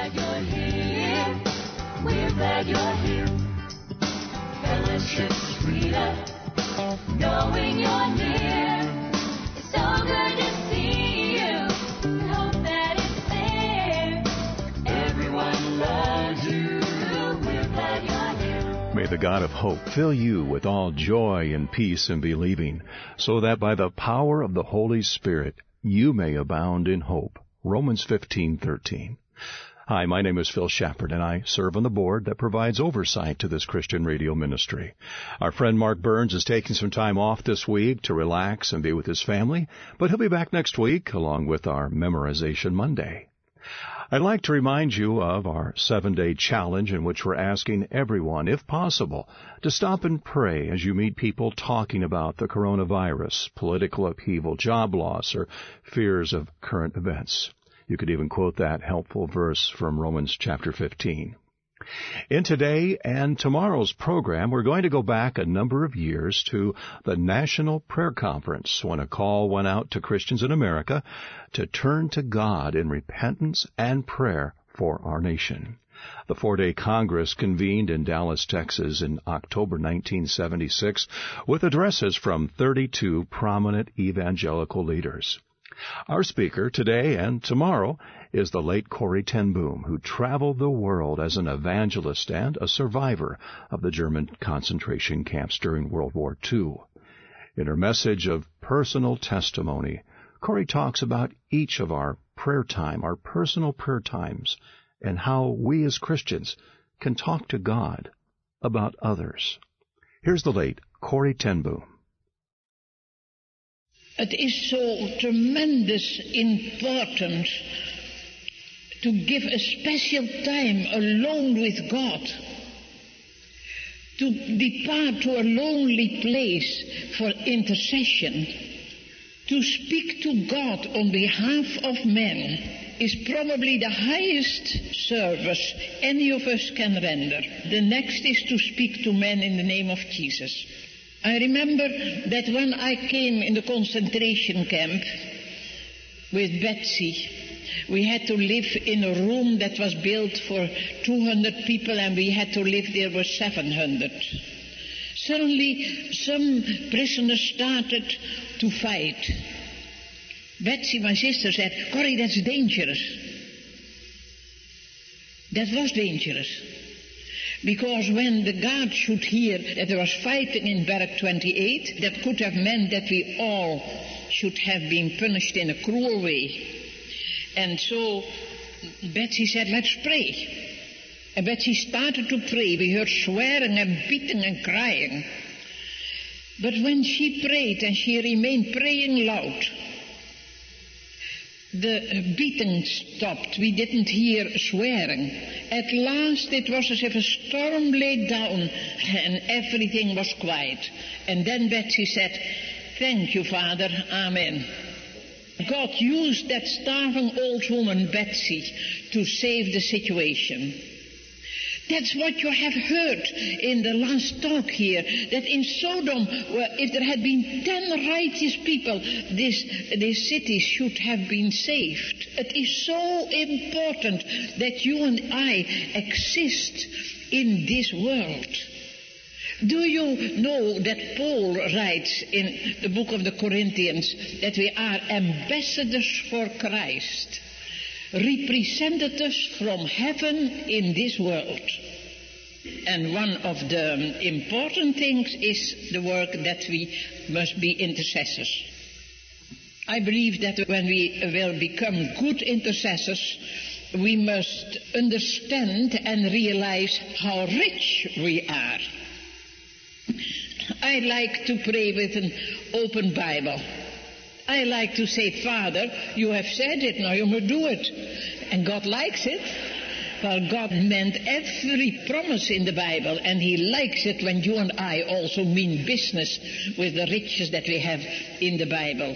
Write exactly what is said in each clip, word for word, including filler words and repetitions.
glad you're here. We're glad you're here. Fellowship's freedom, knowing you're near. It's so good to see you. We hope that it's there. Everyone loves you. We're glad you're here. May the God of hope fill you with all joy and peace in believing, so that by the power of the Holy Spirit you may abound in hope. Romans fifteen thirteen. Hi, my name is Phil Shepard, and I serve on the board that provides oversight to this Christian radio ministry. Our friend Mark Burns is taking some time off this week to relax and be with his family, but he'll be back next week along with our Memorization Monday. I'd like to remind you of our seven-day challenge in which we're asking everyone, if possible, to stop and pray as you meet people talking about the coronavirus, political upheaval, job loss, or fears of current events. You could even quote that helpful verse from Romans chapter fifteen. In today and tomorrow's program, we're going to go back a number of years to the National Prayer Conference, when a call went out to Christians in America to turn to God in repentance and prayer for our nation. The four-day Congress convened in Dallas, Texas in October nineteen seventy-six with addresses from thirty-two prominent evangelical leaders. Our speaker today and tomorrow is the late Corrie ten Boom, who traveled the world as an evangelist and a survivor of the German concentration camps during World War Two. In her message of personal testimony, Corrie talks about each of our prayer time, our personal prayer times, and how we as Christians can talk to God about others. Here's the late Corrie ten Boom. It is so tremendous important to give a special time alone with God, to depart to a lonely place for intercession, to speak to God on behalf of men is probably the highest service any of us can render. The next is to speak to men in the name of Jesus. I remember that when I came in the concentration camp with Betsy, we had to live in a room that was built for two hundred people, and we had to live there with seven hundred. Suddenly, some prisoners started to fight. Betsy, my sister, said, "Corrie, that's dangerous." That was dangerous. Because when the guard should hear that there was fighting in Barrack twenty-eight, that could have meant that we all should have been punished in a cruel way. And so Betsy said, "Let's pray." And Betsy started to pray. We heard swearing and beating and crying. But when she prayed, and she remained praying loud, the beating stopped. We didn't hear swearing. At last it was as if a storm lay down and everything was quiet. And then Betsy said, "Thank you, Father. Amen." God used that starving old woman, Betsy, to save the situation. That's what you have heard in the last talk here, that in Sodom, well, if there had been ten righteous people, this, this city should have been saved. It is so important that you and I exist in this world. Do you know that Paul writes in the book of the Corinthians that we are ambassadors for Christ, representatives from heaven in this world? And one of the important things is the work that we must be intercessors. I believe that when we will become good intercessors, we must understand and realize how rich we are. I like to pray with an open Bible. I like to say, "Father, you have said it, now you must do it." And God likes it. Well, God meant every promise in the Bible, and He likes it when you and I also mean business with the riches that we have in the Bible.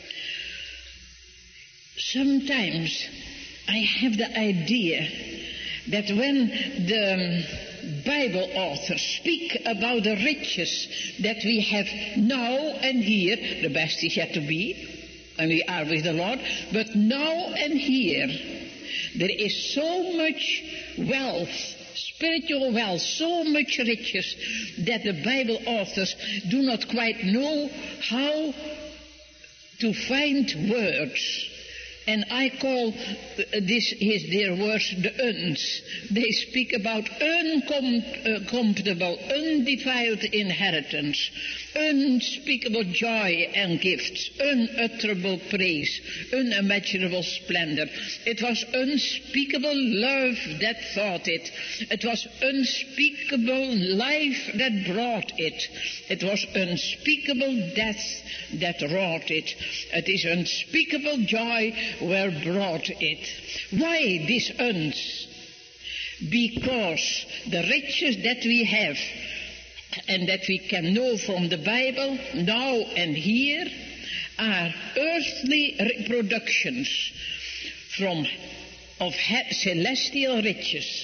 Sometimes I have the idea that when the Bible authors speak about the riches that we have now and here, the best is yet to be, and we are with the Lord, but now and here, There is so much wealth, spiritual wealth, so much riches, that the Bible authors do not quite know how to find words. And I call this, his dear words, the uns. They speak about uncomfortable, undefiled inheritance, unspeakable joy and gifts, unutterable praise, unimaginable splendor. It was unspeakable love that thought it. It was unspeakable life that brought it. It was unspeakable death that wrought it. It is unspeakable joy where brought it. Why this uns? Because the riches that we have and that we can know from the Bible now and here are earthly reproductions from of celestial riches.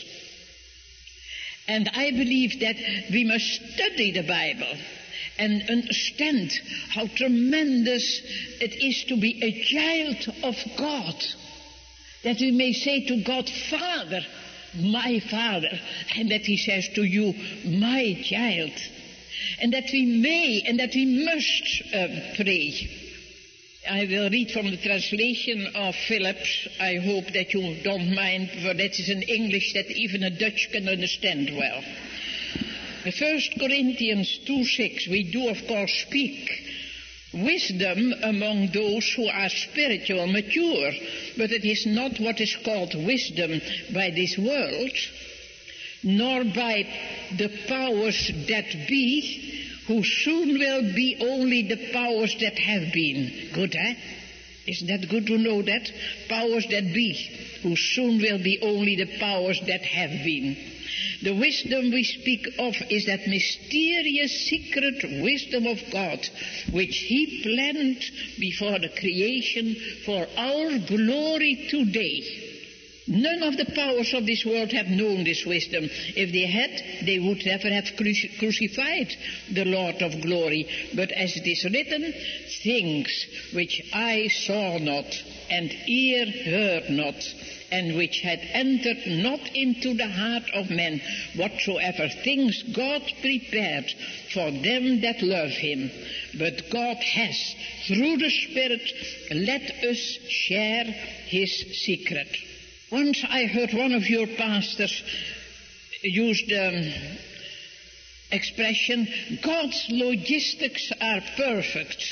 And I believe that we must study the Bible and understand how tremendous it is to be a child of God. That we may say to God, Father, my Father, and that He says to you, my child. And that we may and that we must uh, pray. I will read from the translation of Phillips. I hope that you don't mind, for that is in English that even a Dutch can understand well. First Corinthians two six, we do of course speak wisdom among those who are spiritual, mature, but it is not what is called wisdom by this world, nor by the powers that be, who soon will be only the powers that have been. Good, eh? Isn't that good to know that? Powers that be, who soon will be only the powers that have been. The wisdom we speak of is that mysterious secret wisdom of God, which He planned before the creation for our glory today. None of the powers of this world have known this wisdom. If they had, they would never have cruci- crucified the Lord of glory. But as it is written, things which eye saw not and ear heard not, and which had entered not into the heart of man, whatsoever things God prepared for them that love Him. But God has, through the Spirit, let us share His secret. Once I heard one of your pastors use the expression, God's logistics are perfect.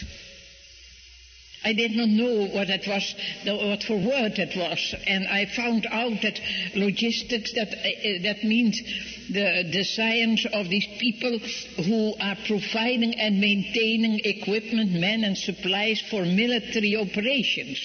I did not know what it was, what for word it was, and I found out that logistics, that uh, that means the, the science of these people who are providing and maintaining equipment, men and supplies for military operations.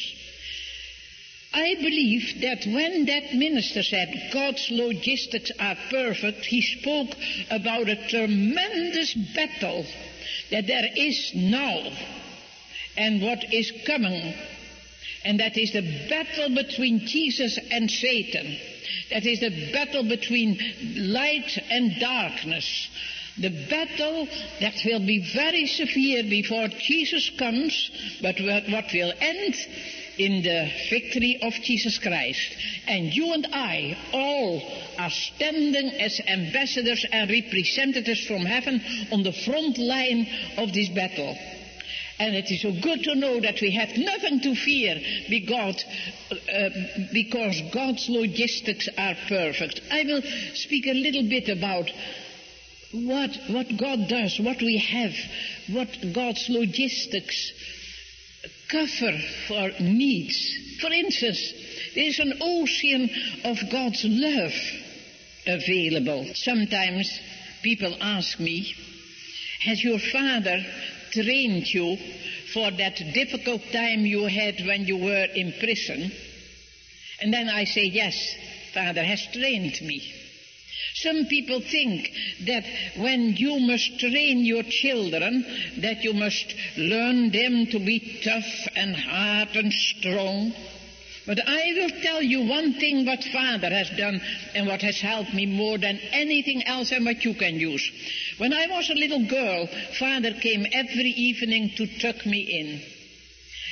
I believe that when that minister said God's logistics are perfect, he spoke about a tremendous battle that there is now and what is coming. And that is the battle between Jesus and Satan. That is the battle between light and darkness. The battle that will be very severe before Jesus comes, but what will end in the victory of Jesus Christ. And you and I all are standing as ambassadors and representatives from heaven on the front line of this battle. And it is so good to know that we have nothing to fear because, uh, because God's logistics are perfect. I will speak a little bit about what, what God does, what we have, what God's logistics cover for needs. For instance, there is an ocean of God's love available. Sometimes people ask me, has your father trained you for that difficult time you had when you were in prison? And then I say, yes, Father has trained me. Some people think that when you must train your children, that you must learn them to be tough and hard and strong. But I will tell you one thing what Father has done and what has helped me more than anything else and what you can use. When I was a little girl, Father came every evening to tuck me in.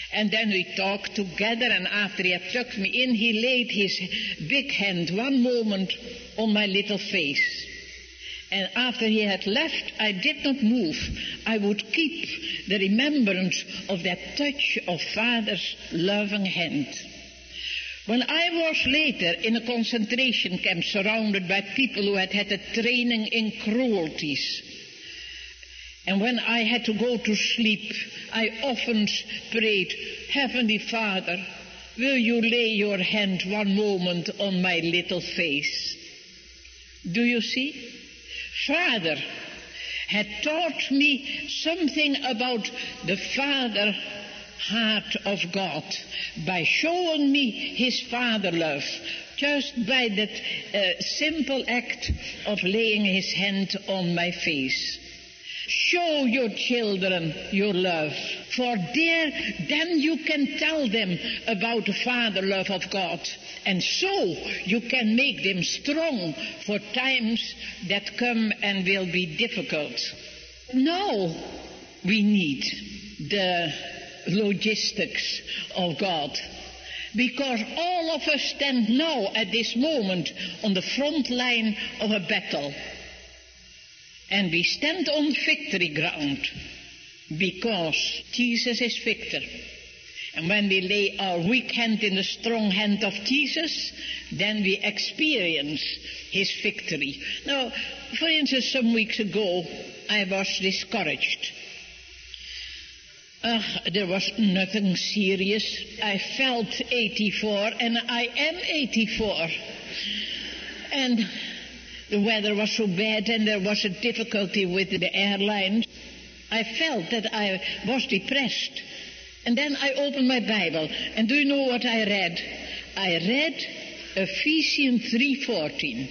And then we talked together, and after he had tucked me in, he laid his big hand one moment on my little face. And after he had left, I did not move. I would keep the remembrance of that touch of Father's loving hand. When I was later in a concentration camp surrounded by people who had had a training in cruelties, and when I had to go to sleep, I often prayed, Heavenly Father, will you lay your hand one moment on my little face? Do you see? Father had taught me something about the Father heart of God by showing me his Father love, just by that uh, simple act of laying his hand on my face. Show your children your love, for there then you can tell them about the Father love of God, and so you can make them strong for times that come and will be difficult. Now we need the logistics of God, because all of us stand now at this moment on the front line of a battle. And we stand on victory ground because Jesus is victor. And when we lay our weak hand in the strong hand of Jesus, then we experience his victory. Now, for instance, some weeks ago, I was discouraged. Uh, there was nothing serious. I felt eighty-four, and I am eighty-four. And the weather was so bad, and there was a difficulty with the airline. I felt that I was depressed. And then I opened my Bible, and do you know what I read? I read Ephesians three fourteen.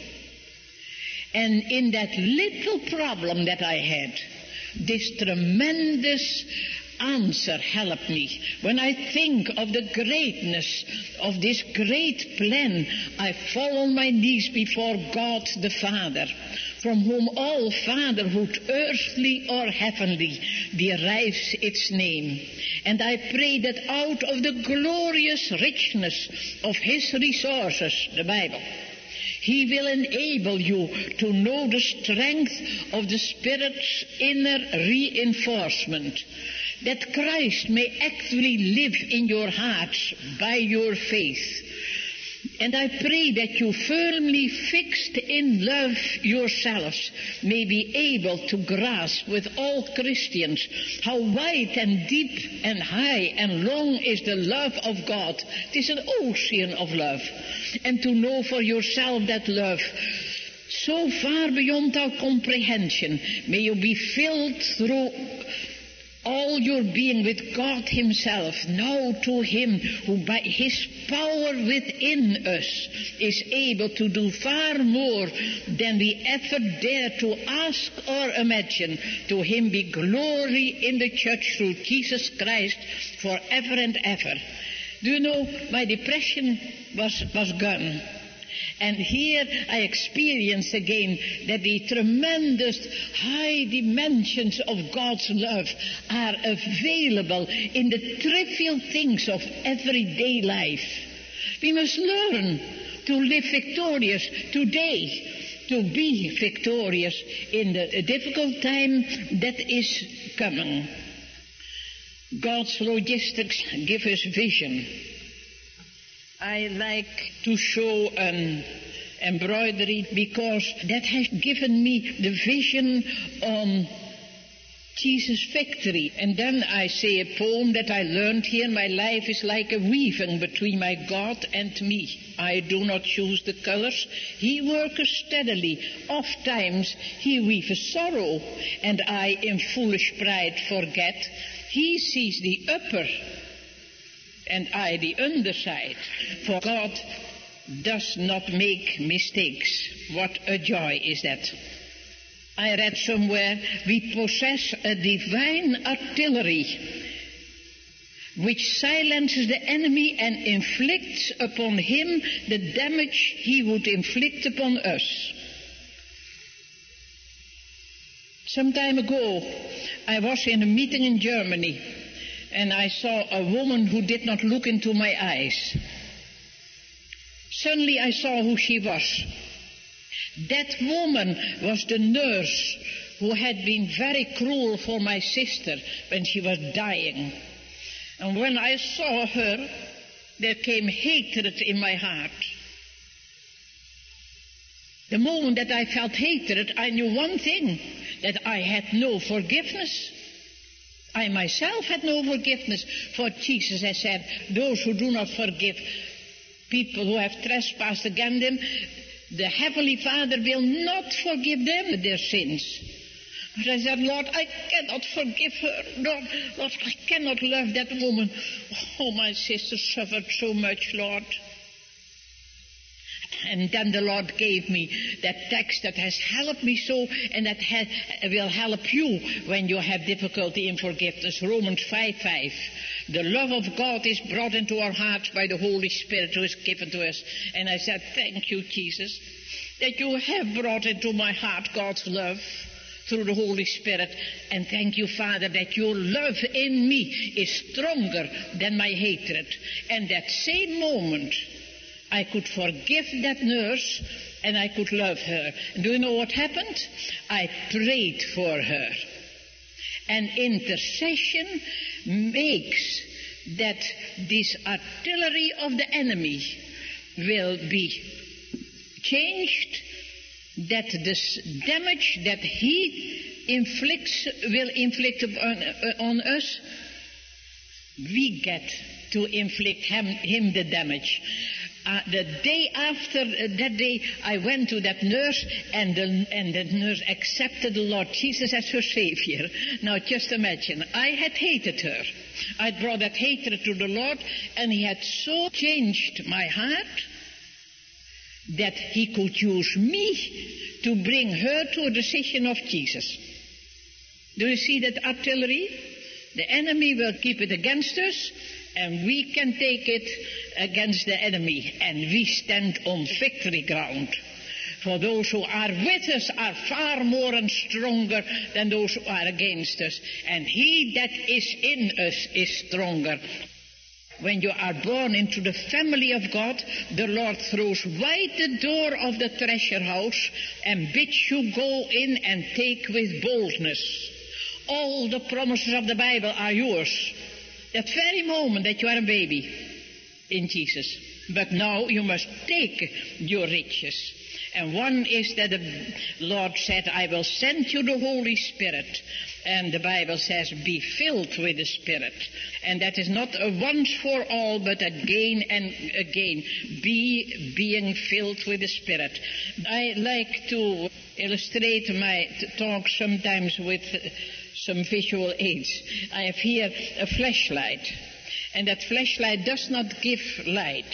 And in that little problem that I had, this tremendous answer helped me. When I think of the greatness of this great plan, I fall on my knees before God the Father, from whom all fatherhood, earthly or heavenly, derives its name. And I pray that out of the glorious richness of his resources, the Bible, he will enable you to know the strength of the Spirit's inner reinforcement, that Christ may actually live in your hearts by your faith. And I pray that you, firmly fixed in love yourselves, may be able to grasp with all Christians how wide and deep and high and long is the love of God. It is an ocean of love. And to know for yourself that love, so far beyond our comprehension, may you be filled through all your being with God himself, now to him who by his power within us is able to do far more than we ever dare to ask or imagine. To him be glory in the church through Jesus Christ forever and ever. Do you know, my depression was, was gone. And here I experience again that the tremendous high dimensions of God's love are available in the trivial things of everyday life. We must learn to live victorious today, to be victorious in the difficult time that is coming. God's logistics give us vision. I like to show an embroidery because that has given me the vision on Jesus' victory. And then I say a poem that I learned here. My life is like a weaving between my God and me. I do not choose the colors. He worketh steadily. Oft times he weaveth sorrow, and I in foolish pride forget. He sees the upper, and I the underside, for God does not make mistakes. What a joy is that. I read somewhere, we possess a divine artillery which silences the enemy and inflicts upon him the damage he would inflict upon us. Some time ago, I was in a meeting in Germany. and I saw a woman who did not look into my eyes. Suddenly I saw who she was. That woman was the nurse who had been very cruel for my sister when she was dying. And when I saw her, there came hatred in my heart. The moment that I felt hatred, I knew one thing, that I had no forgiveness. I myself had no forgiveness, for Jesus has said, those who do not forgive people who have trespassed against them, the Heavenly Father will not forgive them their sins. But I said, Lord, I cannot forgive her. Lord, Lord, I cannot love that woman. Oh, my sister suffered so much, Lord. And then the Lord gave me that text that has helped me so, and that ha- will help you when you have difficulty in forgiveness. Romans five five. The love of God is brought into our hearts by the Holy Spirit who is given to us. And I said, thank you, Jesus, that you have brought into my heart God's love through the Holy Spirit. And thank you, Father, that your love in me is stronger than my hatred. And that same moment, I could forgive that nurse and I could love her. And do you know what happened? I prayed for her. And intercession makes that this artillery of the enemy will be changed, that this damage that he inflicts will inflict on, uh, on us, we get to inflict him, him the damage. Uh, the day after uh, that day, I went to that nurse, and the, and the nurse accepted the Lord Jesus as her Savior. Now, just imagine, I had hated her. I brought that hatred to the Lord, and He had so changed my heart that He could use me to bring her to a decision of Jesus. Do you see that artillery? The enemy will keep it against us, and we can take it against the enemy, and we stand on victory ground. For those who are with us are far more and stronger than those who are against us. And he that is in us is stronger. When you are born into the family of God, the Lord throws wide the door of the treasure house and bids you go in and take with boldness. All the promises of the Bible are yours. That very moment that you are a baby in Jesus. But now you must take your riches. And one is that the Lord said, I will send you the Holy Spirit. And the Bible says, be filled with the Spirit. And that is not a once for all, but again and again. Be being filled with the Spirit. I like to illustrate my talk sometimes with some visual aids. I have here a flashlight. And that flashlight does not give light.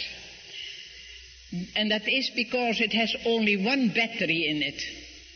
And that is because it has only one battery in it.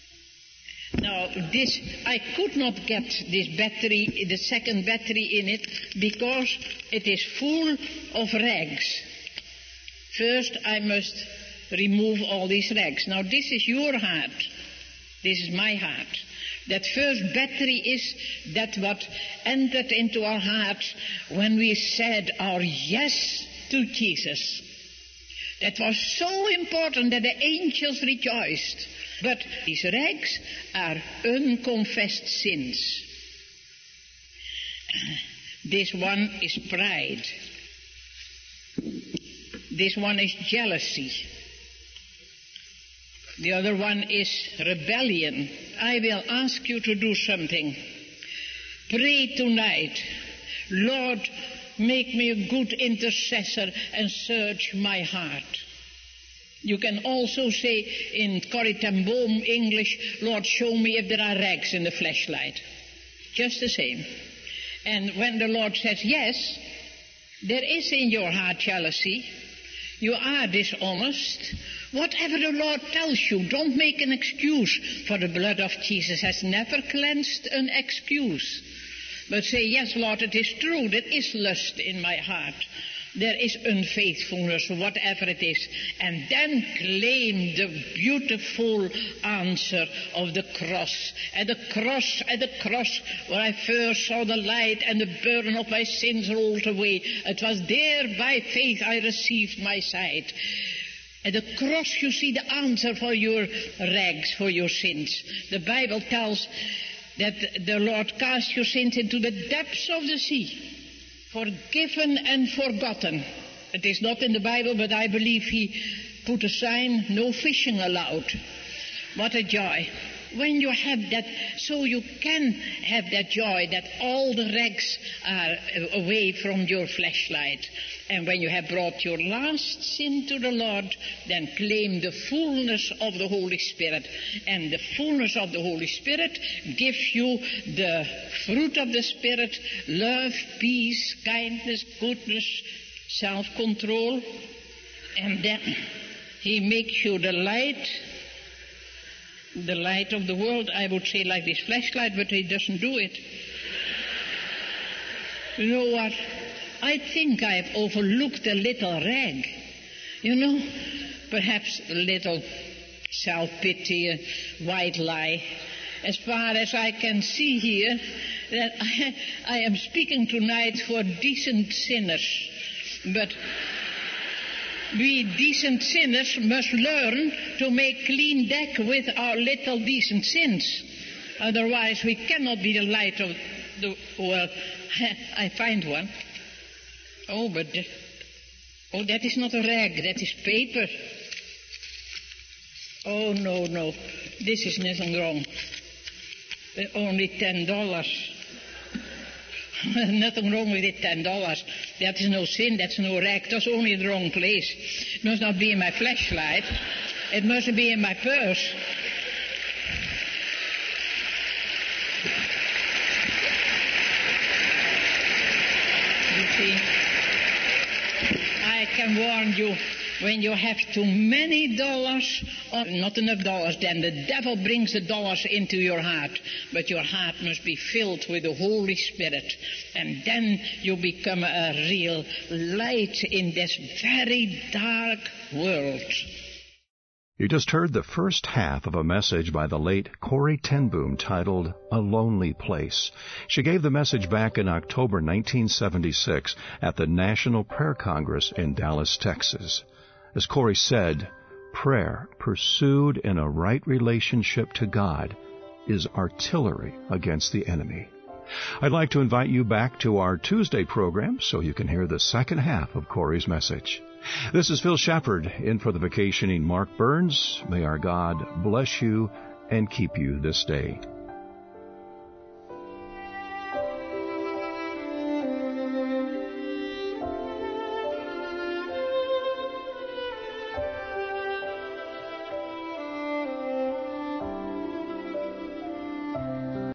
Now, this, I could not get this battery, the second battery in it, because it is full of rags. First, I must remove all these rags. Now, this is your heart. This is my heart. That first battery is that what entered into our hearts when we said our yes to Jesus. That was so important that the angels rejoiced. But these rags are unconfessed sins. This one is pride. This one is jealousy. The other one is rebellion. I will ask you to do something. Pray tonight. Lord, make me a good intercessor and search my heart. You can also say in Corrie ten Boom English, Lord, show me if there are rags in the flashlight. Just the same. And when the Lord says yes, there is in your heart jealousy. You are dishonest. Whatever the Lord tells you, don't make an excuse, for the blood of Jesus has never cleansed an excuse. But say, yes, Lord, it is true, there is lust in my heart. there is unfaithfulness, whatever it is, and then claim the beautiful answer of the cross. At the cross, at the cross, where I first saw the light and the burden of my sins rolled away, it was there by faith I received my sight. At the cross you see the answer for your rags, for your sins. The Bible tells that the Lord cast your sins into the depths of the sea, forgiven and forgotten. It is not in the Bible, but I believe he put a sign, no fishing allowed. What a joy. When you have that, so you can have that joy that all the rags are away from your fleshlight. And when you have brought your last sin to the Lord, then claim the fullness of the Holy Spirit. And the fullness of the Holy Spirit gives you the fruit of the Spirit: love, peace, kindness, goodness, self-control. And then he makes you the light, the light of the world. I would say like this flashlight, but he doesn't do it. You know what? I think I've overlooked a little rag. You know, perhaps a little self-pity, a white lie. As far as I can see here, that I, I am speaking tonight for decent sinners. But we decent sinners must learn to make clean deck with our little decent sins. Otherwise we cannot be the light of the world. I find one. Oh, but the, oh, that is not a rag, that is paper. Oh, no, no, this is nothing wrong. Only ten dollars. Nothing wrong with it, ten dollars. That is no sin, that's no rag. That's only the wrong place. It must not be in my flashlight. It must be in my purse. You see, I can warn you, when you have too many dollars, or not enough dollars, then the devil brings the dollars into your heart. But your heart must be filled with the Holy Spirit. And then you become a real light in this very dark world. You just heard the first half of a message by the late Corrie ten Boom titled A Lonely Place. She gave the message back in October nineteen seventy-six at the National Prayer Congress in Dallas, Texas. As Corrie said, prayer pursued in a right relationship to God is artillery against the enemy. I'd like to invite you back to our Tuesday program so you can hear the second half of Corrie's message. This is Phil Shepherd, in for the vacationing Mark Burns. May our God bless you and keep you this day.